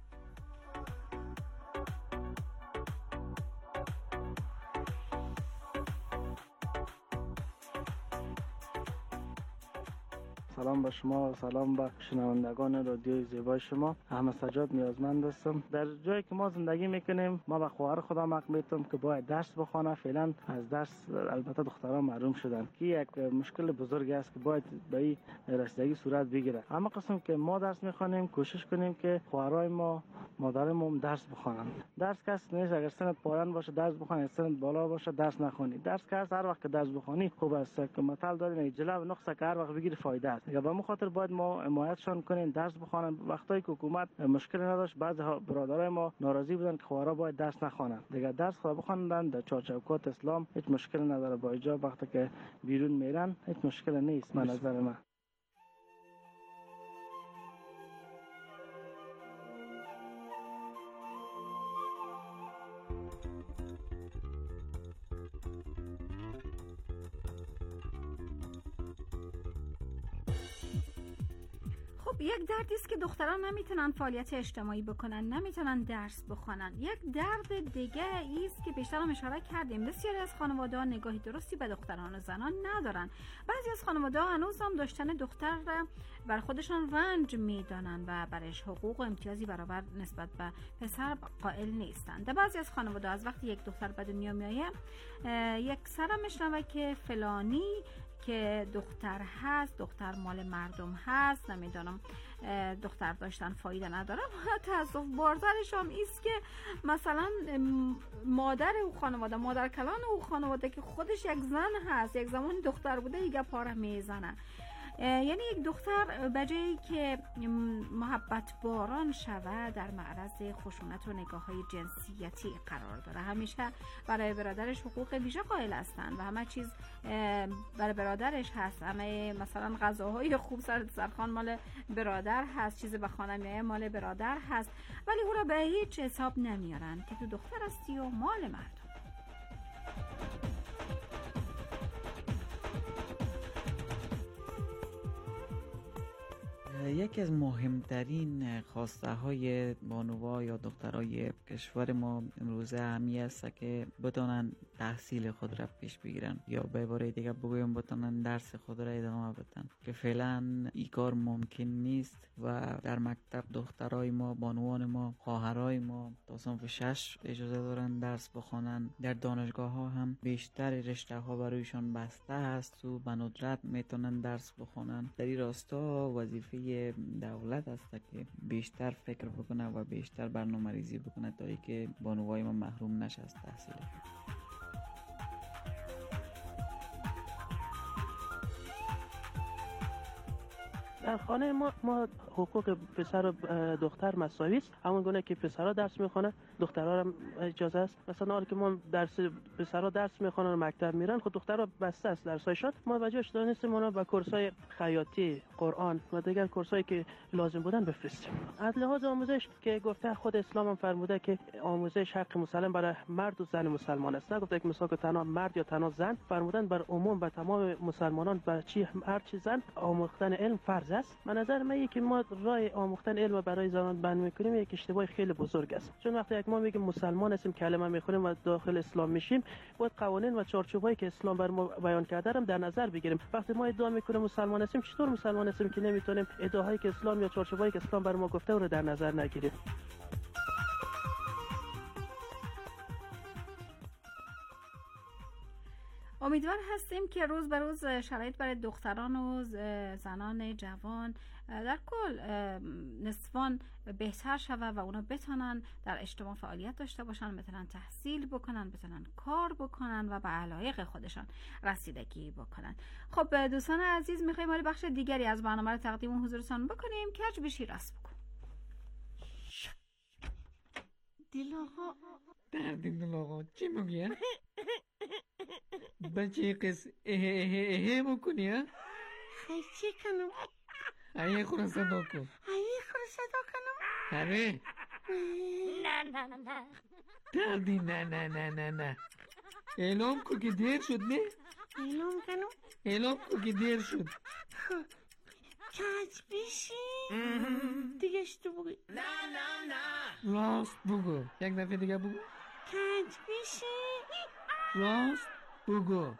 سلام به شما و سلام به شنوندگان رادیوی زیبای شما. احمد سجاد نیازمند هستم. در جایی که ما زندگی میکنیم ما به خواهر خودم حق میتم که باید درس بخونه. فعلا از درس البته دختران محروم شدن که یک مشکل بزرگ است که باید به این رسیدگی صورت بگیره. اما قسم که ما درس میخوانیم کوشش کنیم که خواهرای ما مادرمون درس بخونن. درس کس نیست اگر سنت پایان باشه درس بخونی، سنت بالا باشه درس نخونی. درس کس هر وقت که درس بخونی خوب است. که مثال داریم جلو نقصه که هر وقت بگیری فایده است. یا به مو خاطر باید ما حمایتشان کنیم درس بخونن. وقتایی که حکومت مشکل نداشت بعضی برادرای ما ناراضی بودن که خواهرا باید درس نخونن. دیگه درس خود بخونن در چارچوبات اسلام هیچ مشکل نداره. با ایجاب وقتی که بیرون میرن هیچ مشکل نیست به نظر من. یک دردی است که دختران نمیتونن فعالیت اجتماعی بکنن، نمیتونن درس بخونن. یک درد دیگه است که بیشتر هم اشاره کردیم، بسیاری از خانواده‌ها نگاهی درستی به دختران و زنان ندارن. بعضی از خانواده‌ها هنوز هم داشتن دختر بر خودشان رنج میدانن و برایش حقوق و امتیازی برابر نسبت به پسر قائل نیستن. در بعضی از خانواده‌ها از وقتی یک دختر به دنیا میایه یک سرم میشنوه که فلانی که دختر هست، دختر مال مردم هست، نمیدونم دختر داشتن فایده نداره. تاسف بارترشم ایست که مثلا مادر او خانواده، مادر کلان او خانواده که خودش یک زن هست، یک زمان دختر بوده، دیگه پاره میزنه. یعنی یک دختر بجایی که محبت باران شود در معرض خشونت و نگاه های جنسیتی قرار داره. همیشه برای برادرش حقوق ویژه قائل هستن و همه چیز برای برادرش هست. همه مثلا غذاهای خوب سر دسترخوان مال برادر هست، چیز به خانه میایه مال برادر هست، ولی او را به هیچ حساب نمیارن که تو دختر هستی و مال مردم. یکی از مهمترین خواسته های بانوها یا دخترای کشور ما امروزه همی است که بتونن تحصیل خود را پیش بگیرن، یا به عباره دیگه بگویم بتونن درس خود را ادامه بدن، که فعلا این کار ممکن نیست و در مکتب دخترای ما، بانوان ما، خواهرای ما تا صنف 6 اجازه دارن درس بخونن. در دانشگاه ها هم بیشتر رشته ها برایشان بسته هست و به ندرت میتونن درس بخونن. در این راستا وظیفه دولت است که بیشتر فکر بکنه و بیشتر برنامه‌ریزی بکنه تا اینکه بانوای ما محروم نشه از تحصیل. در خانه ما حقوق پسر و دختر مساوی است. همون گونه که پسرها درس میخونه دخترها هم اجازه است. مثلا حالا که ما پسرها درس میخونن و مکتب میرن، خود دخترها بسته است درسایشان. ما بجاش دانستیم اونا با کورسای خیاطی، قرآن و دیگر کورسایی که لازم بودن بفرستیم. از لحاظ آموزش که گفته خود اسلام هم فرموده که آموزش حق مسلم برای مرد و زن مسلمان است. نگفته که مثلا که تنها مرد یا تنها زن، فرمودن بر عموم و تمام مسلمانان بر چی هر چی زن آموختن علم فرض است. من نظر من که ما راه آموختن علم برای زنان بند میکنیم یک اشتباه خیلی بزرگ است. چون وقتی یک ما میگیم مسلمان هستیم، کلمه میخونیم و داخل اسلام میشیم، باید قوانین و چارچوبایی که اسلام بر ما بیان کرده هم در نظر بگیریم. وقتی ما ادعا میکنیم مسلمان هستیم، چطور مسلمان هستیم که نمیتونیم ادعاهایی که اسلام یا چارچوبایی که اسلام بر ما گفته رو در نظر نگیریم؟ امیدوار هستیم که روز به روز شرایط برای دختران و زنان جوان در کل نسوان بهتر شود و اونا بتونن در اجتماع فعالیت داشته باشن، بتونن تحصیل بکنن، بتونن کار بکنن و به علایق خودشان رسیدگی بکنن. خب دوستان عزیز، میخوایم حالا بخش دیگری از برنامه رو تقدیم حضورتان بکنیم. کج بشی راست بکن. دل آقا. درد دل آقا چی میگی؟ بچه قص اه بکنی ها؟ خیلی چی کنم؟ ایه خورا صدا کن. ایه خورا صدا کنم؟ آره. نه دردی نه اعلام کو که دیر شد نه؟ اعلام کنم؟ اعلام کو که دیر شد. کج بیشی دیگه تو بگوی. نه راست بگو. یک دفعه دیگه بگو. کج بیشی راست بگو.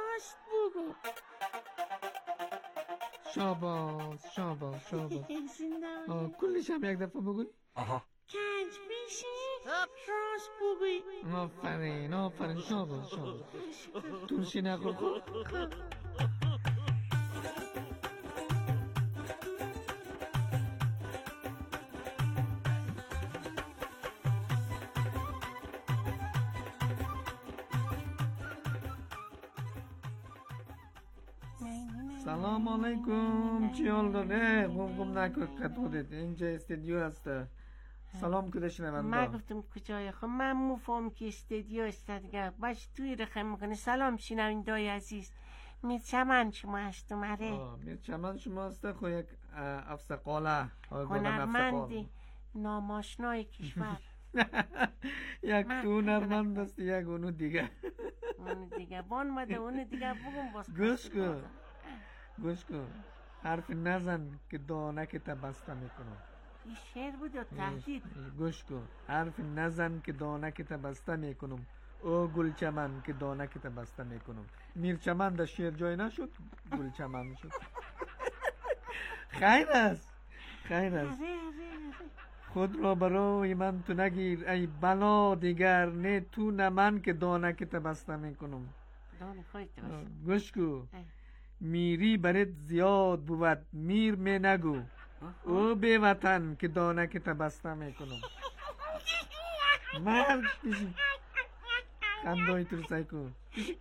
شاباس کلش هم یک دفعه بگوی. کج بیشی راست بگوی. آفرین شاباس ترشی نخور خود. سلام علیکم. چی حال داره؟ گم نکن خودت. اینجا استودیو هست. سلام کده شنونده. من گفتم کجای خب من مفهم که استودیو است دیگه. باش توی رخم میکنه. سلام شنونده‌های عزیز. میرچمن شما هستم. آره میرچمن شما هسته. خو یک افسقاله هنرمندی ناماشنای کشور. یک تو هنرمند است. یک اونو دیگه بان مده اونو دیگه بگم باز. گوش کن حرف نزن که دانک تا بسته میکنم. این شعر بود یا تهدید؟ گوش کن حرف نزن که دانک تا بسته میکنم. او گلچمن که دانک تا بسته میکنم. میرچمن در شعر جای نشد گلچمن شد. خیر است خود را برای من تو نگیر ای بلا دیگر. نه تو نه من که دانک تا بسته میکنم. گوش کن میری برات زیاد بود میر می نگو. او به وطن که دانک تا بسته میکنم. مرد پیشی خندای ترسای کن.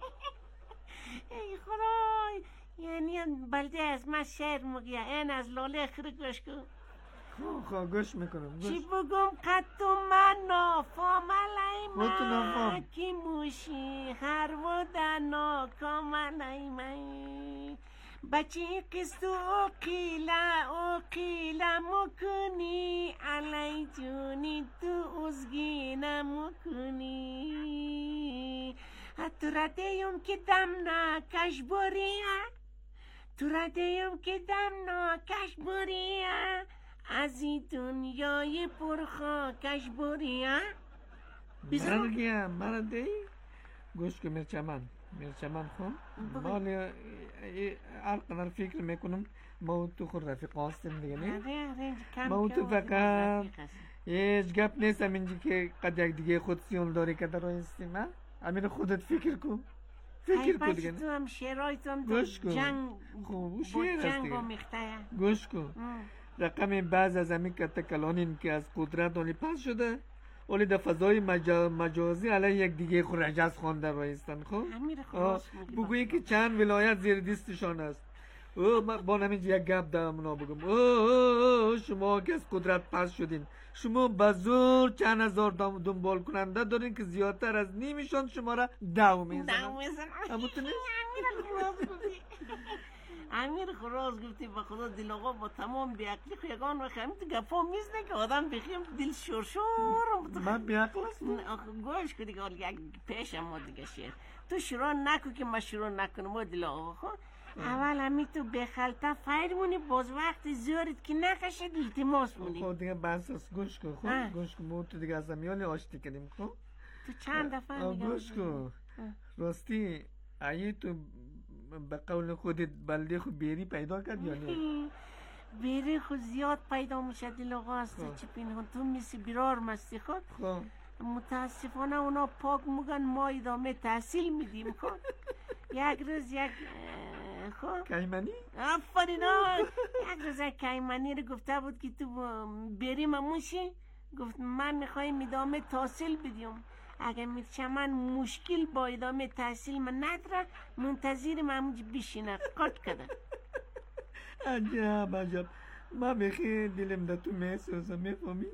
ای خدای یعنی بلده از من شعر مگیه. این از لاله خیلی گوش کن. خواه گوش میکنم. چی بگم قطو من نافاملای من کی موشی هر ودنا کاملای من بچی قصو قیله مکنی علی جونی تو ازگینه مکنی تو ردیم که دم ناکش بریه. تو ردیم که دم ناکش بریه. از این دنیای پرخاکش بریه. مرده گوش که میرچمن خون مالی هر قدر فکر میکنم ما تو خود رفیق هستیم دیگه نه. ما تو فقط هیچ گپ نیستم اینجا که قد یک دیگه خود سیون داری که در هستیم. امیر خودت فکر کن دیگه. تو هم شعرهای تو هم جنگ و میخته. گوش کن رقم بعض از همین کتکلانین که از قدرت آنی پس شده ولی در فضای مجازی علیه یک دیگه خود رجز خوانده رایستن. خب بگویی که چند ولایت زیر دستشان است. با نمیجی یک گپ در منا بگم. شما که از قدرت پس شدین شما بزرگ چند هزار دنبال کننده دارین که زیادتر از نیمشان شما را دو میزنن. امیر خراز گفتی با خدا دل آقا با تمام بیعقلی خیگان و خیمی تو گفا میزنه که آدم بخیم دل شورشور. من بیعقل هستم؟ گوش که دیگه یک پیشم ما دیگه شیر تو شروع نکو که ما شروع نکنم و دل آقا خود اول همی تو بخلطه فایر مونی باز وقتی زورت که نخشد التماس مونی. خود دیگه بس است گوش کن. خب گوش کن ما تو دیگه از همیالی آشتی کنیم. خب تو چند دفعه میگم گوش کن راستی ایی تو به قول خودت بلده خود بیری پیدا کرد یا نه؟ بیری خود زیاد پیدا میشه دل آقا هسته چی پینهان تو میسی بیرار مستی خود. متاسفانه اونا پاک مگن ما ادامه تحصیل میدیم. خود یک روز یک کایمانی؟ آفرین یک روز یک کایمانی رو گفته بود که تو بیری مموشی. گفت من میخوایم ادامه تحصیل بدیم. اگه میرچمن مشکل با ادامه تحصیل من نداره منتظر من بشینه قط کده. عجب من بخیر دلم در تو میسوزم. میفهمی؟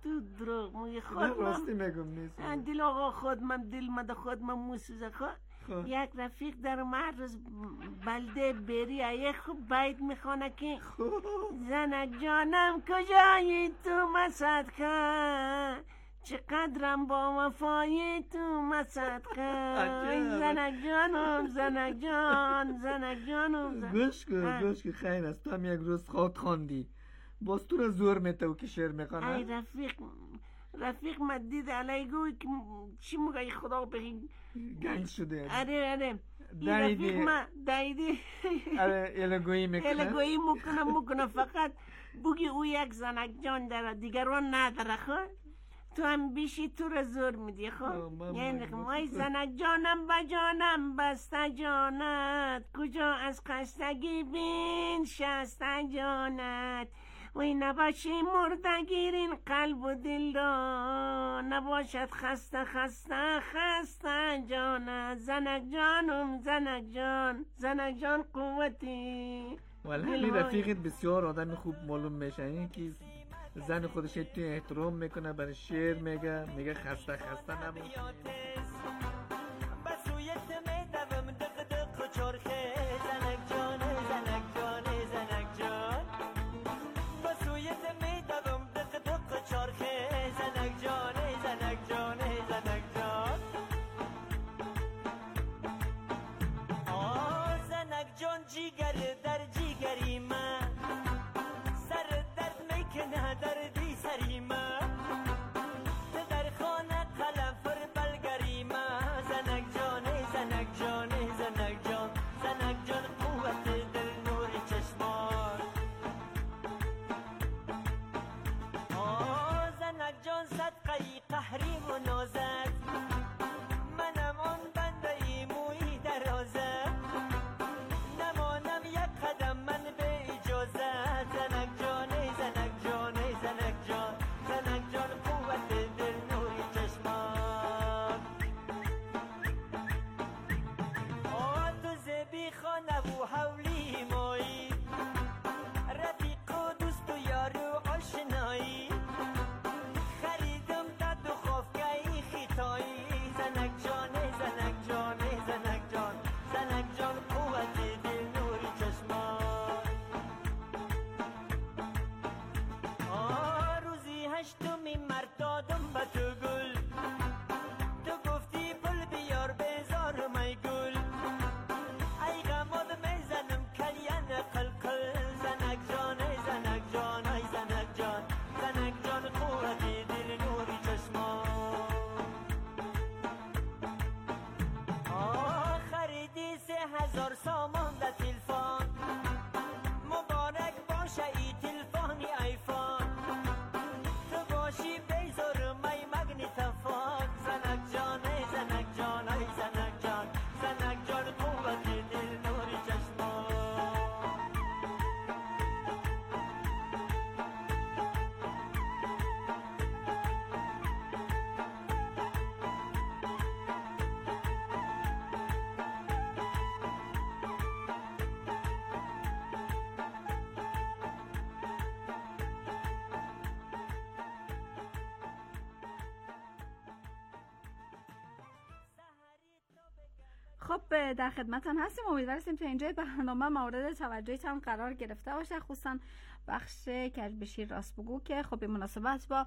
تو دروغ میگی. خود راستی میگم نیست. دل آقا خود من دل مده خود من موسوزه. خود یک رفیق در محرز بلده بری ایه خوب بیت میخوانه که زنک جانم کجایی تو مصدقه، چقدرم با وفای تو مصدقه. زنک جانم زنک جان زنک جانم. گوش کن خیر است. تو هم یک روز خود خواندی باز تو رو زور میتو که شعر میخوانه. ای رفیق مدید علی گوی که چی مگه خدا بگی گنج شده. آره دایدی رفیق ما دایدی. آره الگویی میکنه فقط بگی او یک زنک جان داره دیگران نداره. خود تو هم بیشی تو رو زور میدی. خب یعنی وای زنک جانم با جانم بسته جانت، کجا از خستگی بین شسته جانت. وی نباشی مردگیر این قلب و دل را، نباشد خسته جانت. زنک جانم زنک جان قوتی. ولی رفیقت بسیار آدم خوب معلوم میشه. این که زن خودش تو احترام میکنه، برای شعر میگه خسته نباش. جیگر در جیگری من، سر درد میکنه دردی سری من، در خانه قلم پر بلگری من. زنک جان قوت دل نور چشمان. زنک جان صدقه قهری و نازت، منم آن بنده ای موی درازت، خب در خدمتتون هستیم. امیدواریم تا اینجای برنامه مورد توجهتان قرار گرفته باشه، خصوصا بخش کج بشیر راست بگو که خب به مناسبت با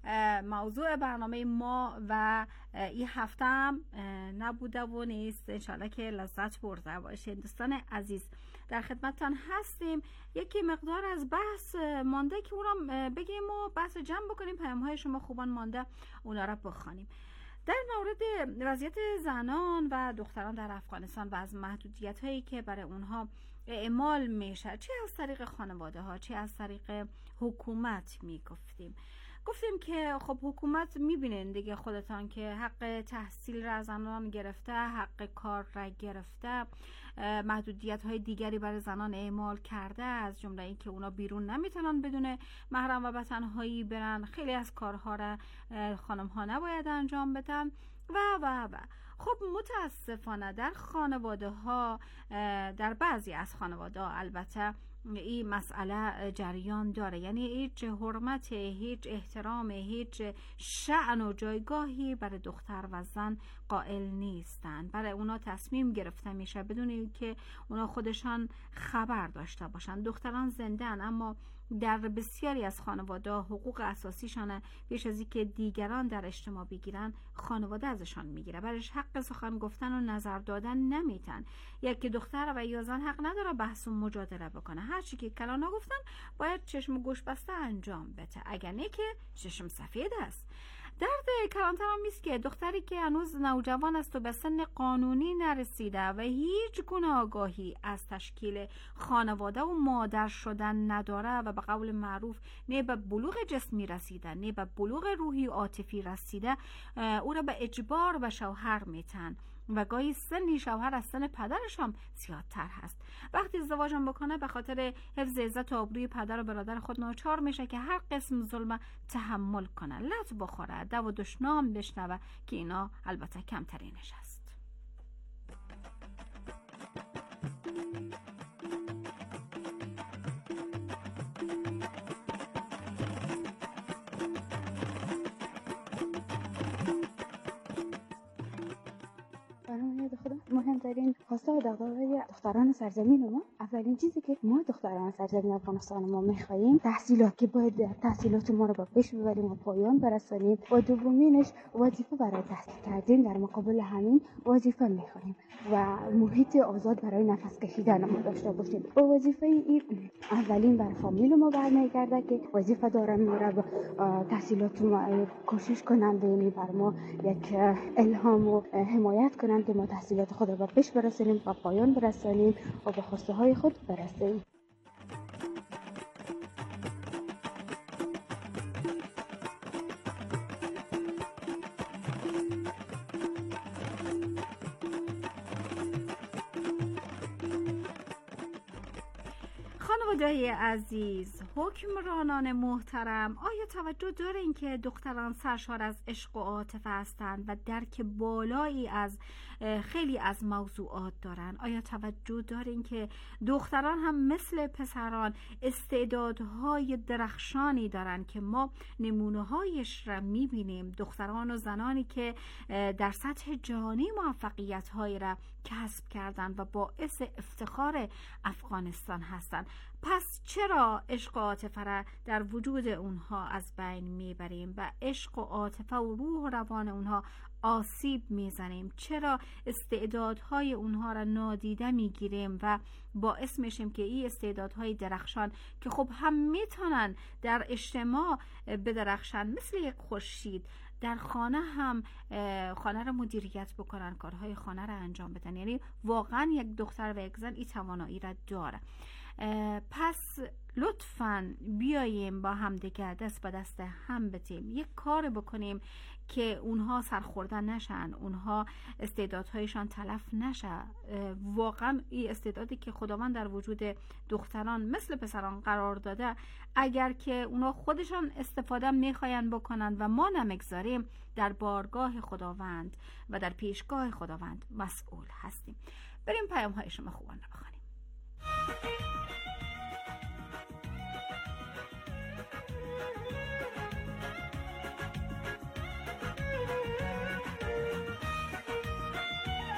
موضوع برنامه ما و این هفته هم نبوده و نیست. انشالله که لذت برده باشید. دوستان عزیز در خدمتتان هستیم. یکی مقدار از بحث مانده که اونم بگیم و بحث جمع بکنیم، پیام‌های شما خوبان مانده اونا را بخوانیم. در مورد وضعیت زنان و دختران در افغانستان و از محدودیت هایی که برای اونها اعمال میشه، چه از طریق خانواده ها چه از طریق حکومت گفتیم که خب حکومت میبینین دیگه خودتان که حق تحصیل را زنان گرفته، حق کار را گرفته، محدودیت های دیگری برای زنان اعمال کرده، از جمله این که اونا بیرون نمیتونن بدون محرم و به تنهایی برن، خیلی از کارها را خانم ها نباید انجام بدن و خب متاسفانه در خانواده ها، در بعضی از خانواده ها البته این مسئله جریان داره، یعنی هیچ حرمت، هیچ احترام، هیچ شأن و جایگاهی برای دختر و زن قائل نیستن. برای اونا تصمیم گرفته میشه بدون اینکه اونا خودشان خبر داشته باشن. دختران زنده‌اند، اما در بسیاری از خانواده حقوق اساسیشان پیش از اینکه دیگران در اجتماع بگیرن خانواده ازشان میگیره. برایش حق سخن گفتن و نظر دادن نمیتن. یک دختر و یا زن حق نداره بحث و مجادله بکنه. هر چی که کلا نگفتن باید چشم و گوش بسته انجام بده، اگر نه که چشم سفید است. درد کلانتر هم میست که دختری که هنوز نوجوان است و به سن قانونی نرسیده و هیچ گونه آگاهی از تشکیل خانواده و مادر شدن نداره و به قول معروف نه به بلوغ جسمی رسیده نه به بلوغ روحی و عاطفی رسیده، او را به اجبار به شوهر میتن و گاهی سنی شوهر از سن پدرش هم زیادتر هست. وقتی ازدواجم بکنه به خاطر حفظ عزت و آبروی پدر و برادر خود ناچار میشه که هر قسم ظلم تحمل کنه، لط بخوره، دو و دشنام بشنوه که اینا البته کمترینش هست. مهمترین خواسته و دغدغه‌های دختران سرزمین ما، اولین چیزی که ما دختران سرزمین افغانستان ما می‌خوایم تحصیلات، که باید تحصیلات ما رو به پیش ببریم و پایان برسانیم. و دومینش وظیفه برای تحصیل کردن، در مقابل همین وظیفه می‌خوایم و محیط آزاد برای نفس کشیدن ما داشته باشیم. و وظیفه این اولین بر فامیل ما برمیگرده که وظیفه دارن ما رو تحصیلات ما کوشش کنند، یعنی بر ما یک الهام و حمایت کنند که ما تحصیلات خود را به پیش برسانیم و پایان برسانیم و به خواسته های خود برسیم. خانواده عزیز، حکمرانان محترم، آیا توجه دارین که دختران سرشار از عشق و عاطفه هستند و درک بالایی از خیلی از موضوعات دارن؟ آیا توجه دارین که دختران هم مثل پسران استعدادهای درخشانی دارن که ما نمونه‌هایش را می‌بینیم؟ دختران و زنانی که در سطح جهانی موفقیت‌هایی را کسب کردن و باعث افتخار افغانستان هستند. پس چرا عشق و عاطفه را در وجود اونها از بین میبریم و عشق و عاطفه و روح و روان اونها آسیب میزنیم؟ چرا استعدادهای اونها را نادیده میگیریم و باعث میشیم که این استعدادهای درخشان که خب هم میتونن در اجتماع بدرخشن مثل یک خورشید، در خانه هم خانه را مدیریت بکنن، کارهای خانه را انجام بدن؟ یعنی واقعا یک دختر و یک زن این توانایی را داره. پس لطفاً بیاییم با هم دیگه دست به دست هم بدیم، یک کار بکنیم که اونها سرخورده نشن، اونها استعدادهایشان تلف نشه. واقعا این استعدادی که خداوند در وجود دختران مثل پسران قرار داده، اگر که اونها خودشان استفاده میخواین بکنن و ما نمیگذاریم، در بارگاه خداوند و در پیشگاه خداوند مسئول هستیم. بریم پیام های شما خوبان رو بخونیم.